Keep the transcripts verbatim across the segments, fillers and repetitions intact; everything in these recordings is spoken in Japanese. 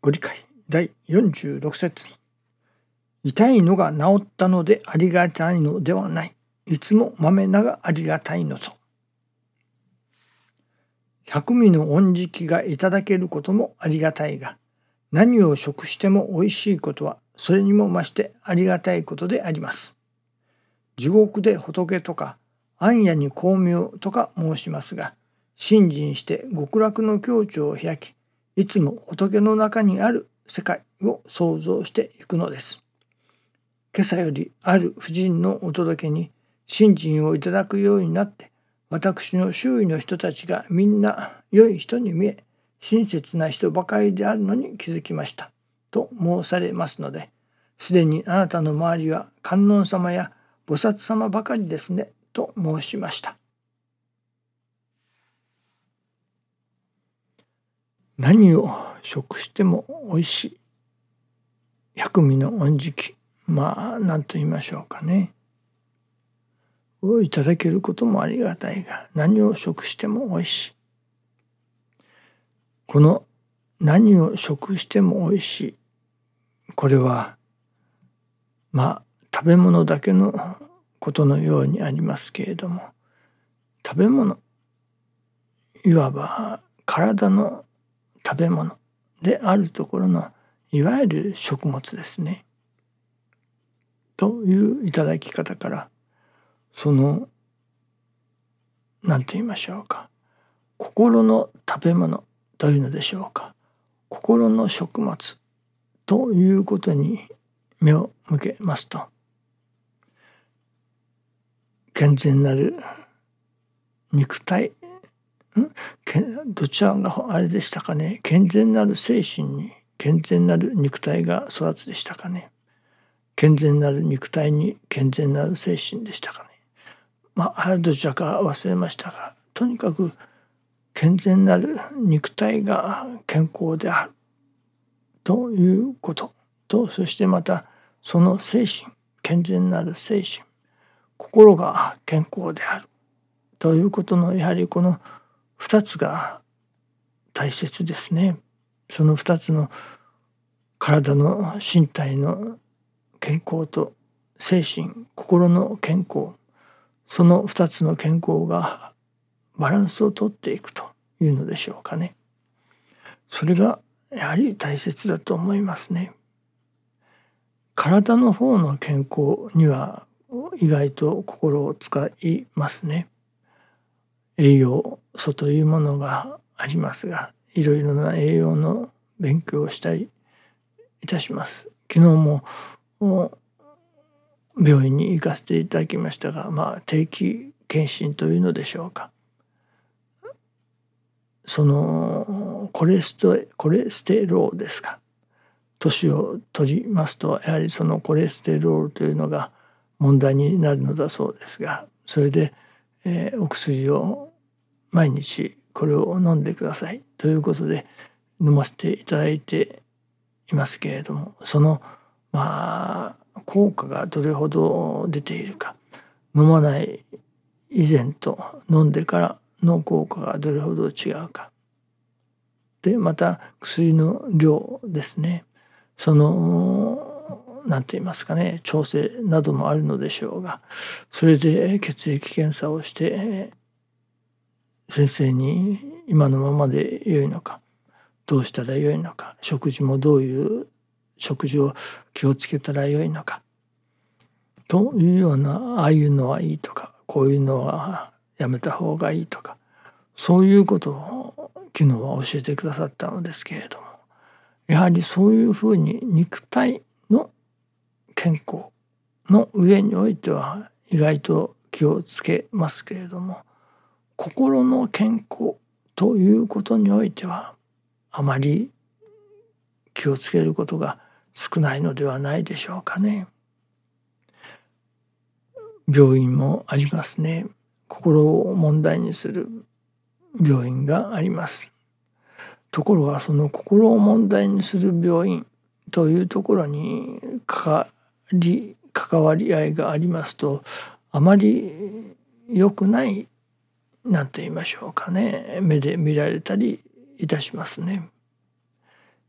ご理解だいよんじゅうろく節。痛いのが治ったのでありがたいのではない。いつもまめながありがたいのぞ。百味の恩食がいただけることもありがたいが、何を食してもおいしいことはそれにも増してありがたいことであります。地獄で仏とか暗夜に光明とか申しますが、信心して極楽の境地を開き、いつも仏の中にある世界を創造していくのです。今朝よりある婦人のお届けに信心をいただくようになって、私の周囲の人たちがみんな良い人に見え、親切な人ばかりであるのに気づきましたと申されますので、すでにあなたの周りは観音様や菩薩様ばかりですねと申しました。何を食してもおいしい。百味の恩食、まあ何と言いましょうかね。をいただけることもありがたいが、何を食してもおいしい。この何を食してもおいしい。これはまあ食べ物だけのことのようにありますけれども、食べ物、いわば体の食べ物であるところのいわゆる食物ですね。といういただき方から、その何と言いましょうか、心の食べ物というのでしょうか、心の食物ということに目を向けますと、健全なる肉体、んどちらがあれでしたかね、健全なる精神に健全なる肉体が育つでしたかね、健全なる肉体に健全なる精神でしたかね、まあどちらか忘れましたが、とにかく健全なる肉体が健康であるということと、そしてまたその精神、健全なる精神、心が健康であるということの、やはりこの二つが大切ですね。その二つの体の身体の健康と精神、心の健康、その二つの健康がバランスをとっていくというのでしょうかね。それがやはり大切だと思いますね。体の方の健康には意外と心を使いますね。栄養素というものがありますが、いろいろな栄養の勉強をしたりいたします。昨日も病院に行かせていただきましたが、まあ定期検診というのでしょうか。そのコレステコレステロールですか。年を取りますと、やはりそのコレステロールというのが問題になるのだそうですが、それで、えー、お薬を毎日これを飲んでくださいということで飲ませていただいていますけれども、そのまあ効果がどれほど出ているか、飲まない以前と飲んでからの効果がどれほど違うかで、また薬の量ですね、その何て言いますかね、調整などもあるのでしょうが、それで血液検査をして先生に今のままで良いのか、どうしたら良いのか、食事もどういう食事を気をつけたら良いのかというような、ああいうのはいいとか、こういうのはやめた方がいいとか、そういうことを昨日は教えてくださったのですけれども、やはりそういうふうに肉体の健康の上においては意外と気をつけますけれども、心の健康ということにおいてはあまり気をつけることが少ないのではないでしょうかね。病院もありますね。心を問題にする病院があります。ところがその心を問題にする病院というところに関わり関わり合いがありますと、あまり良くない何と言いましょうかね、目で見られたりいたしますね。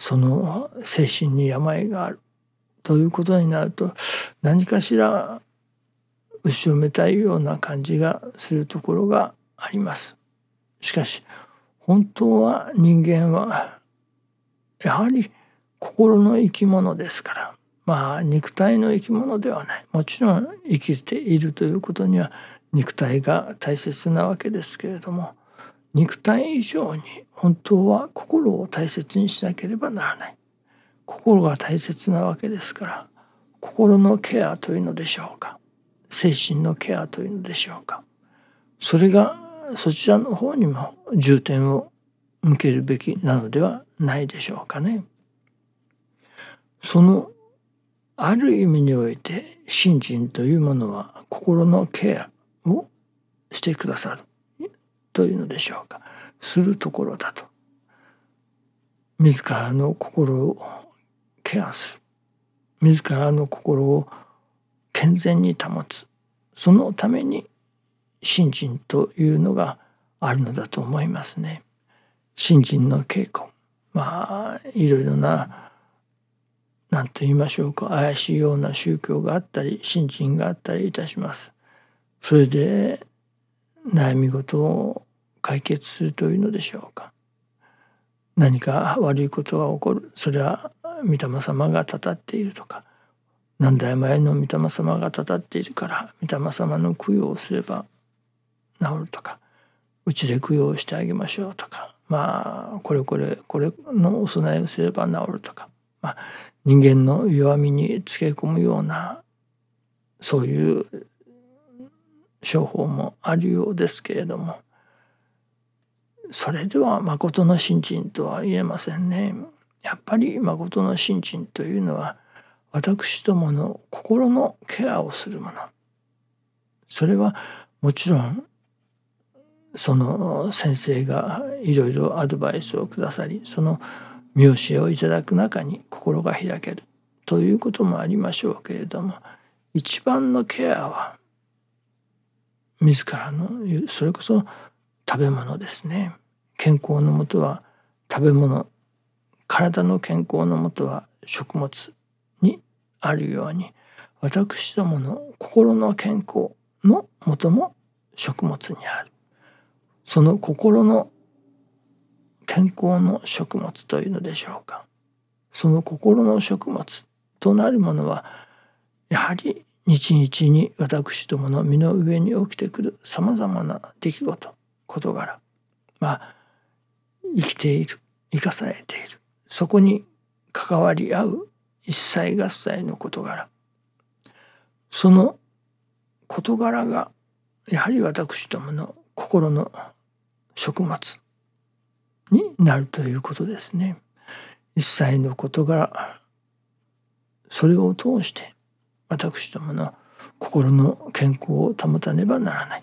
その精神に病があるということになると、何かしら後ろめたいような感じがするところがあります。しかし本当は人間はやはり心の生き物ですから、まあ肉体の生き物ではない。もちろん生きているということには肉体が大切なわけですけれども、肉体以上に本当は心を大切にしなければならない。心が大切なわけですから、心のケアというのでしょうか、精神のケアというのでしょうか、それがそちらの方にも重点を向けるべきなのではないでしょうかね。そのある意味において信心というものは心のケアをしてくださるというのでしょうか、するところだと。自らの心をケアする、自らの心を健全に保つ、そのために信心というのがあるのだと思いますね。信心の稽古、まあいろいろな何と言いましょうか、怪しいような宗教があったり信心があったりいたします。それで悩み事を解決するというのでしょうか。何か悪いことが起こる、それは御霊様がたたっているとか、何代前の御霊様がたたっているから御霊様の供養をすれば治るとか、うちで供養してあげましょうとか、まあこれこれこれのお供えをすれば治るとか、まあ、人間の弱みにつけ込むようなそういう商法もあるようですけれども、それでは誠の信心とは言えませんね。やっぱり誠の信心というのは私どもの心のケアをするもの。それはもちろんその先生がいろいろアドバイスをくださり、その見教えをいただく中に心が開けるということもありましょうけれども、一番のケアは自らのそれこそ食べ物ですね。健康のもとは食べ物、体の健康のもとは食物にあるように、私どもの心の健康のもとも食物にある。その心の健康の食物というのでしょうか。その心の食物となるものはやはり日々に私どもの身の上に起きてくるさまざまな出来事事柄、まあ生きている、生かされている、そこに関わり合う一切合切の事柄、その事柄がやはり私どもの心の食物になるということですね。一切の事柄、それを通して私どもの心の健康を保たねばならない。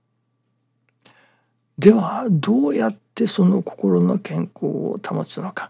ではどうやってその心の健康を保つのか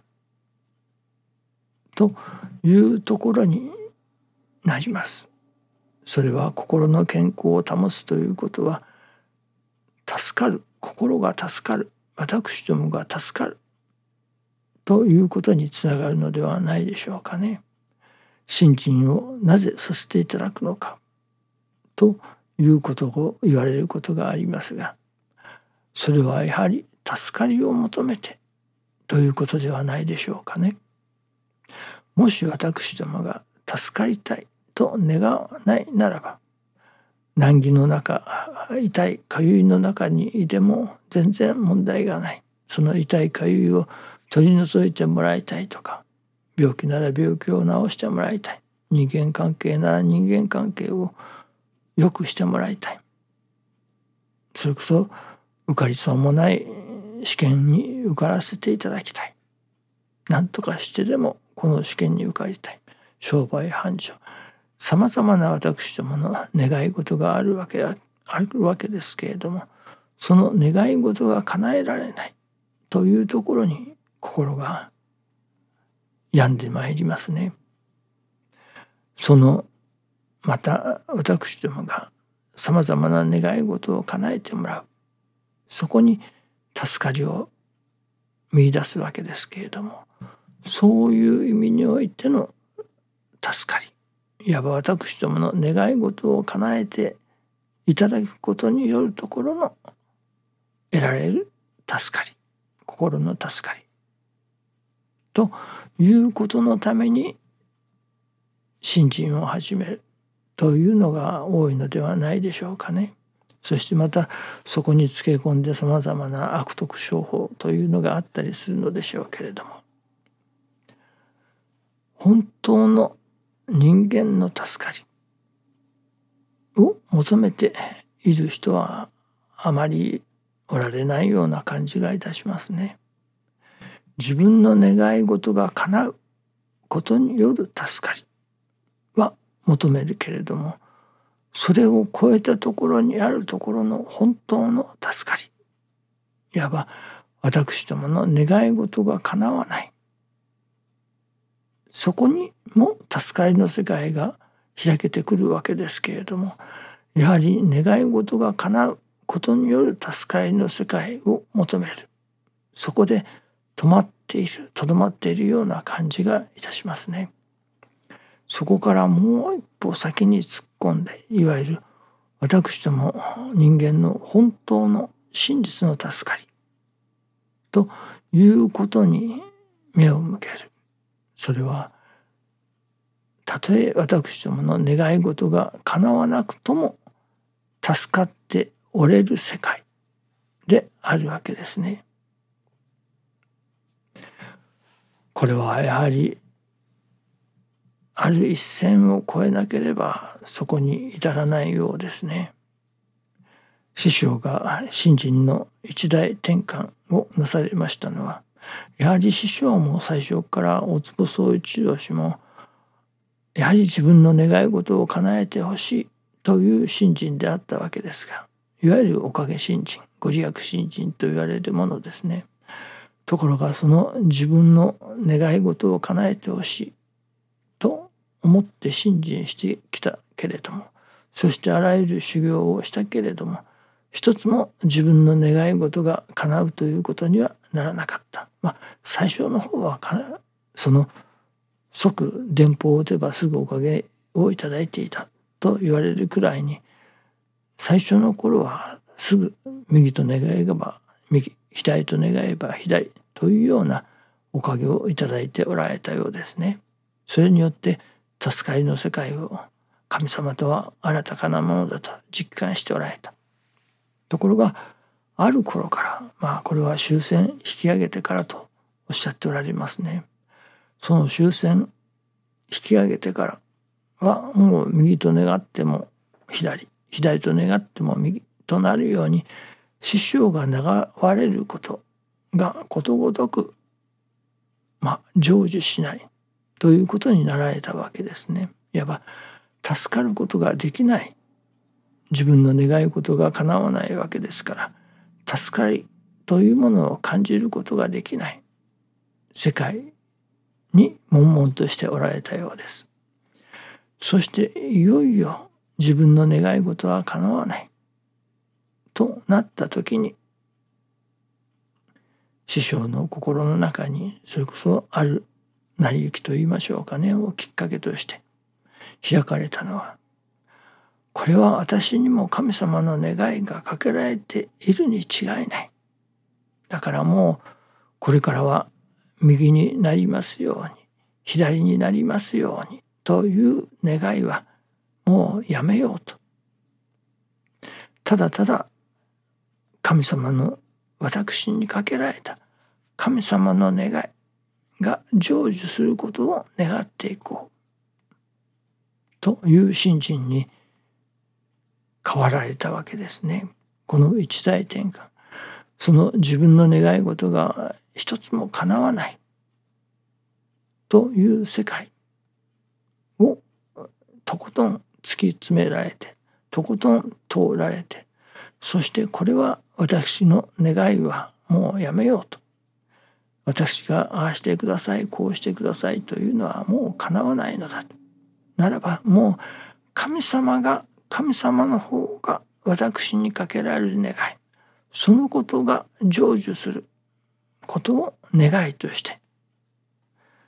というところになります。それは心の健康を保つということは、助かる、心が助かる、私どもが助かるということにつながるのではないでしょうかね。信心をなぜさせていただくのかということを言われることがありますが、それはやはり助かりを求めてということではないでしょうかね。もし私どもが助かりたいと願わないならば、難儀の中、痛いかゆいの中にいても全然問題がない。その痛いかゆいを取り除いてもらいたいとか、病気なら病気を治してもらいたい、人間関係なら人間関係を良くしてもらいたい、それこそ受かりそうもない試験に受からせていただきたい、何とかしてでもこの試験に受かりたい、商売繁盛、さまざまな私どもの願い事があるわけあるわけですけれども、その願い事が叶えられないというところに心が病んでまいりますね。そのまた私どもがさまざまな願い事を叶えてもらう、そこに助かりを見出すわけですけれども、 そういう意味においての助かり、いわば私どもの願い事を叶えていただくことによるところの得られる助かり、心の助かりということのために信心を始めるというのが多いのではないでしょうかね。そしてまたそこにつけ込んでさまざまな悪徳商法というのがあったりするのでしょうけれども、本当の人間の助かりを求めている人はあまりおられないような感じがいたしますね。自分の願い事が叶うことによる助かりは求めるけれども、それを超えたところにあるところの本当の助かり、いわば私どもの願い事が叶わない、そこにも助かりの世界が開けてくるわけですけれども、やはり願い事が叶うことによる助かりの世界を求める、そこで止まっている、とどまっているような感じがいたしますね。そこからもう一歩先に突っ込んで、いわゆる私ども人間の本当の真実の助かりということに目を向ける。それはたとえ私どもの願い事が叶わなくとも助かっておれる世界であるわけですね。これはやはりある一線を越えなければそこに至らないようですね。師匠が信心の一大転換をなされましたのは、やはり師匠も最初から大坪宗一郎氏もやはり自分の願い事を叶えてほしいという信心であったわけですが、いわゆるおかげ信心、ご利益信心と言われるものですね。ところがその自分の願い事を叶えてほしいと思って信心してきたけれども、そしてあらゆる修行をしたけれども、一つも自分の願い事が叶うということにはならなかった。まあ最初の方はかその即電報を打てばすぐおかげをいただいていたと言われるくらいに、最初の頃はすぐ右と願えば右、左と願えば左というようなおかげをいただいておられたようですね。それによって助かりの世界を神様とは新たかなものだと実感しておられた。ところがある頃から、まあこれは終戦引き上げてからとおっしゃっておられますね。その終戦引き上げてからはもう右と願っても左、左と願っても右となるように、師匠が願われることがことごとくまあ成就しないということになられたわけですね。いわば助かることができない、自分の願い事が叶わないわけですから、助かりというものを感じることができない世界に悶々としておられたようです。そしていよいよ自分の願い事は叶わないとなった時に、師匠の心の中にそれこそある成り行きと言いましょうかねをきっかけとして開かれたのは、これは私にも神様の願いがかけられているに違いない。だからもうこれからは右になりますように、左になりますようにという願いはもうやめようと。ただただ神様の私にかけられた神様の願いが成就することを願っていこうという信心に変わられたわけですね。この一大転換、その自分の願い事が一つも叶わないという世界をとことん突き詰められて、とことん通られて、そしてこれは私の願いはもうやめようと、私がああしてください、こうしてくださいというのはもう叶わないのだと。ならばもう神様が神様の方が私にかけられる願い、そのことが成就することを願いとして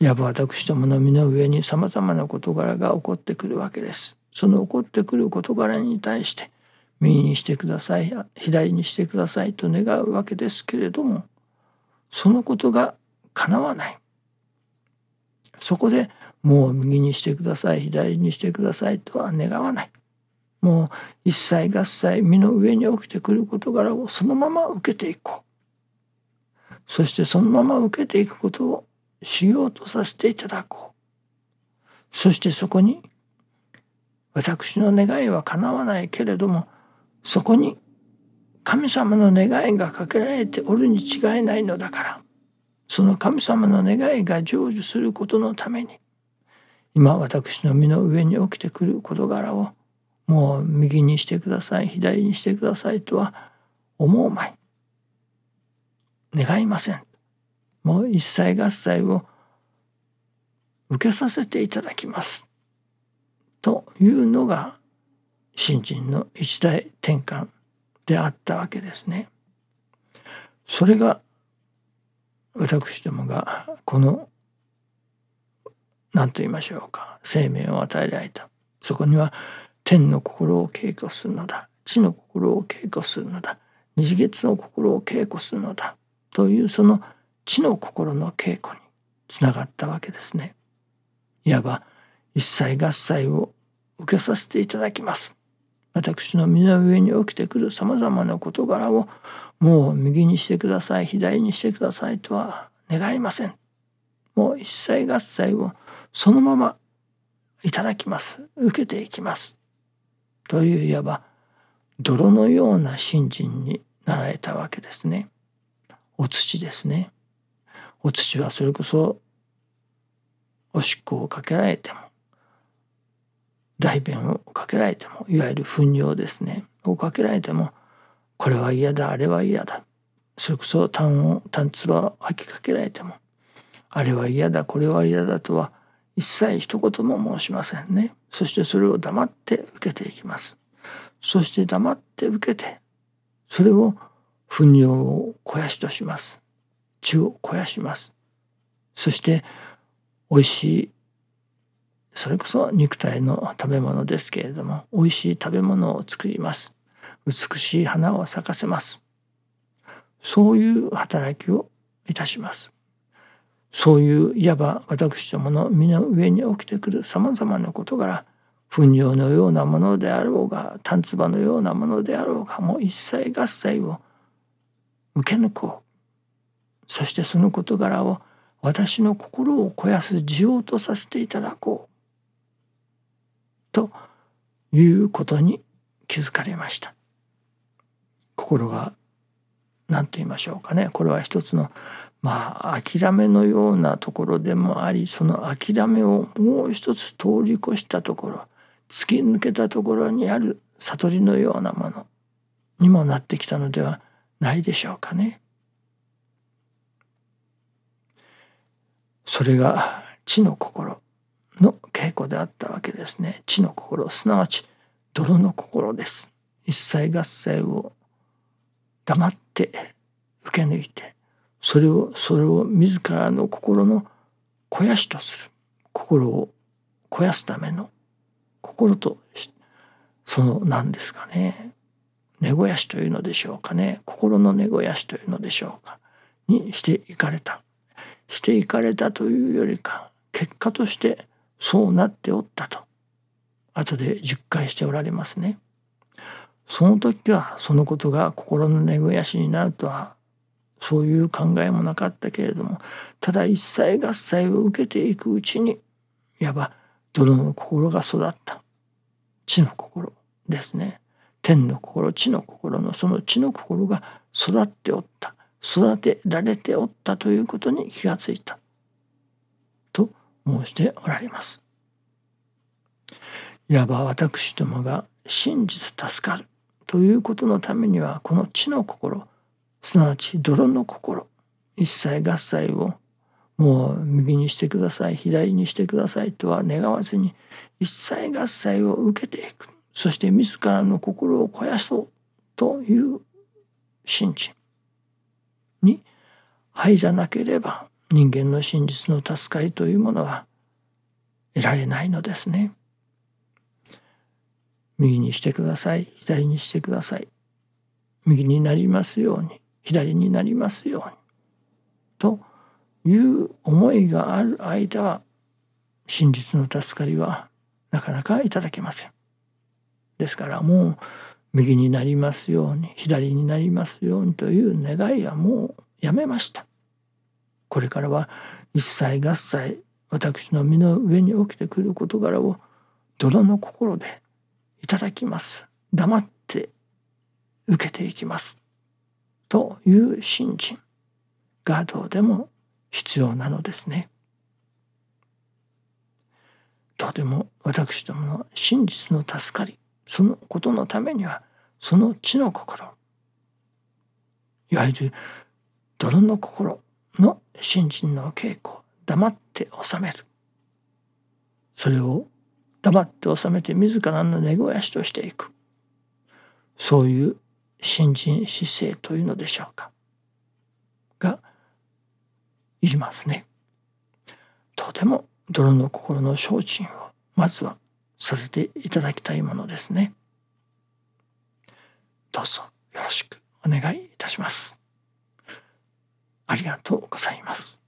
いわば私どもの身の上にさまざまな事柄が起こってくるわけです。その起こってくる事柄に対して右にしてください、左にしてくださいと願うわけですけれども、そのことが叶わない。そこでもう右にしてください、左にしてくださいとは願わない。もう一切合切身の上に起きてくる事柄をそのまま受けていこう。そしてそのまま受けていくことを修行とさせていただこう。そしてそこに私の願いは叶わないけれども、そこに神様の願いがかけられておるに違いないのだから、その神様の願いが成就することのために、今私の身の上に起きてくる事柄をもう右にしてください、左にしてくださいとは思うまい。願いません。もう一切合切を受けさせていただきます。というのが信心の一大転換であったわけですね。それが私どもがこの何と言いましょうか、生命を与えられた。そこには天の心を稽古するのだ、地の心を稽古するのだ、日月の心を稽古するのだという、その地の心の稽古につながったわけですね。いわば一切合切を受けさせていただきます。私の身の上に起きてくるさまざまな事柄をもう右にしてください、左にしてくださいとは願いません。もう一切合切をそのままいただきます。受けていきます。といういわば泥のような信心になられたわけですね。お土ですね。お土はそれこそおしっこをかけられても、大便をかけられても、いわゆる糞尿ですねをかけられても、これは嫌だ、あれは嫌だ、それこそ痰を痰唾を吐きかけられても、あれは嫌だ、これは嫌だとは一切一言も申しませんね。そしてそれを黙って受けていきます。そして黙って受けて、それを糞尿を肥やしとします。血を肥やします。そしておいしい、それこそ肉体の食べ物ですけれども、おいしい食べ物を作ります。美しい花を咲かせます。そういう働きをいたします。そういういわば私どもの身の上に起きてくるさまざまなことから、糞尿のようなものであろうが、痰唾のようなものであろうが、もう一切合切を受け抜こう。そしてその事柄を私の心を肥やす需要とさせていただこう。ということに気づかれました。心が何と言いましょうかね。これは一つのまあ諦めのようなところでもあり、その諦めをもう一つ通り越したところ、突き抜けたところにある悟りのようなものにもなってきたのではないでしょうかね。それが地の心の稽古であったわけですね。地の心、すなわち泥の心です。一切合切を黙って受け抜いて、それをそれを自らの心の肥やしとする、心を肥やすための心と、その何ですかね、根肥やしというのでしょうかね、心の根肥やしというのでしょうかにしていかれた。していかれたというよりか、結果としてそうなっておったと後で述解しておられますね。その時はそのことが心の根肥やしになるとはそういう考えもなかったけれども、ただ一切合切を受けていくうちに、いわば泥の心が育った。地の心ですね。天の心、地の心のその地の心が育っておった。育てられておったということに気がついた。と申しておられます。いわば私どもが真実助かるということのためには、この地の心、すなわち泥の心、一切合切をもう右にしてください、左にしてくださいとは願わずに、一切合切を受けていく。そして自らの心を肥やそうという信心に入らなければ人間の真実の助かりというものは得られないのですね。右にしてください、左にしてください、右になりますように、左になりますようにという思いがある間は、真実の助かりはなかなかいただけません。ですからもう右になりますように、左になりますようにという願いはもうやめました。これからは一切合切私の身の上に起きてくる事柄を泥の心でいただきます。黙って受けていきます。という信心がどうでも必要なのですね。どうでも私どもの真実の助かり、そのことのためには、その地の心、いわゆる泥の心の信心の稽古を黙って収める。それを黙って収めて自らの根肥やしとしていく。そういう信心姿勢というのでしょうか。がいりますね。とても泥の心の精進をまずはさせていただきたいものですね。どうぞよろしくお願いいたします。ありがとうございます。